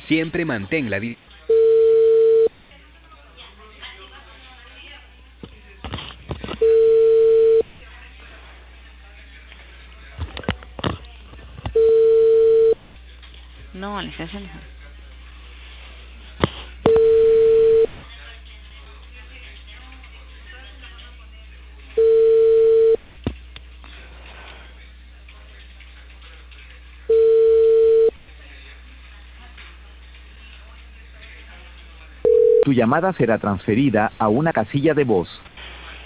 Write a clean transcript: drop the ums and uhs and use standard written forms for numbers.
Siempre mantén la distancia. No, licencia no. Tu llamada será transferida a una casilla de voz.